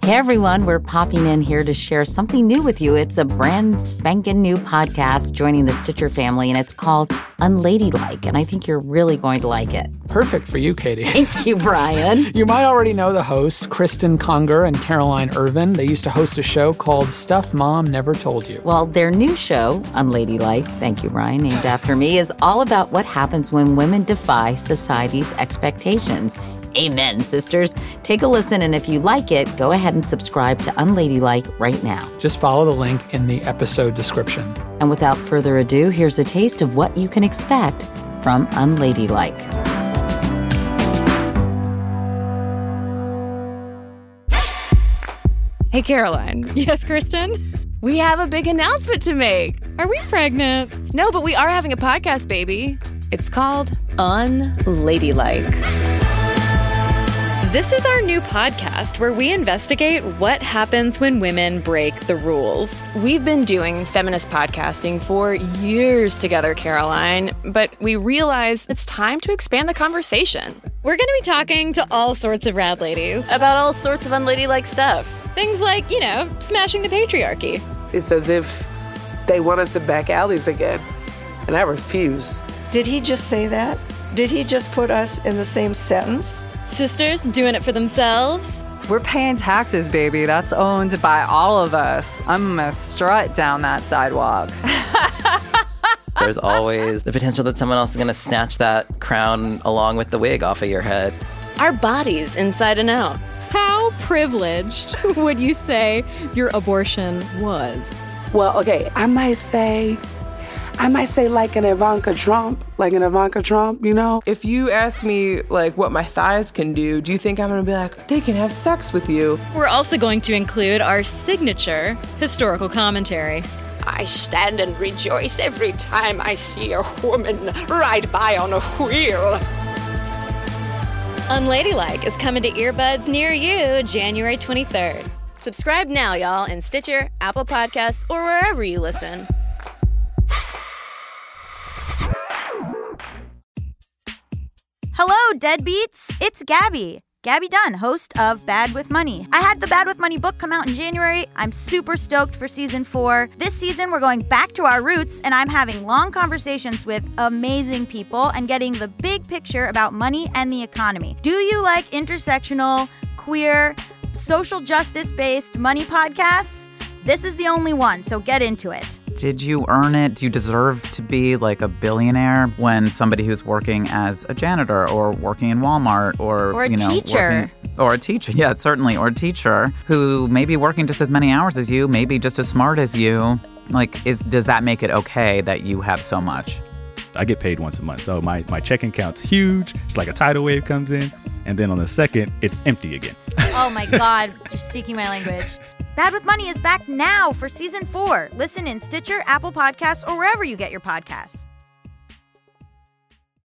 Hey everyone, we're popping in here to share something new with you. It's a brand spanking new podcast joining the Stitcher family, and it's called Unladylike, and I think you're really going to like it. Perfect for you, Katie. Thank you, Brian. You might already know the hosts, Kristen Conger and Caroline Irvin. They used to host a show called Stuff Mom Never Told You. Well, their new show, Unladylike, thank you, Brian, named after me, is all about what happens when women defy society's expectations. Amen, sisters. Take a listen, and if you like it, go ahead and subscribe to Unladylike right now. Just follow the link in the episode description. And without further ado, here's a taste of what you can expect from Unladylike. Hey, Caroline. Yes, Kristen? We have a big announcement to make. Are we pregnant? No, but we are having a podcast, baby. It's called Unladylike. This is our new podcast where we investigate what happens when women break the rules. We've been doing feminist podcasting for years together, Caroline, but we realized it's time to expand the conversation. We're going to be talking to all sorts of rad ladies About all sorts of unladylike stuff. things like, smashing the patriarchy. It's as if they want us in back alleys again, and I refuse. Did he just say that? Did he just put us in the same sentence? Sisters doing it for themselves. We're paying taxes, baby. That's owned by all of us. I'm gonna strut down that sidewalk. There's always the potential that someone else is going to snatch that crown along with the wig off of your head. Our bodies inside and out. How privileged would you say your abortion was? Well, okay, I might say like an Ivanka Trump, If you ask me, what my thighs can do you think I'm going to be like, they can have sex with you? We're also going to include our signature historical commentary. I stand and rejoice every time I see a woman ride by on a wheel. Unladylike is coming to earbuds near you January 23rd. Subscribe now, y'all, in Stitcher, Apple Podcasts, or wherever you listen. Hello, deadbeats. It's Gabby Dunn, host of Bad with Money. I had the Bad with Money book come out in January. I'm super stoked for season 4. This season, we're going back to our roots, and I'm having long conversations with amazing people and getting the big picture about money and the economy. Do you like intersectional, queer, social justice-based money podcasts? This is the only one, so get into it. Did you earn it? Do you deserve to be like a billionaire when somebody who's working as a janitor or working in Walmart or a teacher? Or a teacher, yeah, certainly. Or a teacher who may be working just as many hours as you, maybe just as smart as you. Does that make it okay that you have so much? I get paid once a month, so my checking account's huge. It's like a tidal wave comes in, and then on the second, it's empty again. Oh my God, you're speaking my language. Bad with Money is back now for season 4. Listen in Stitcher, Apple Podcasts, or wherever you get your podcasts.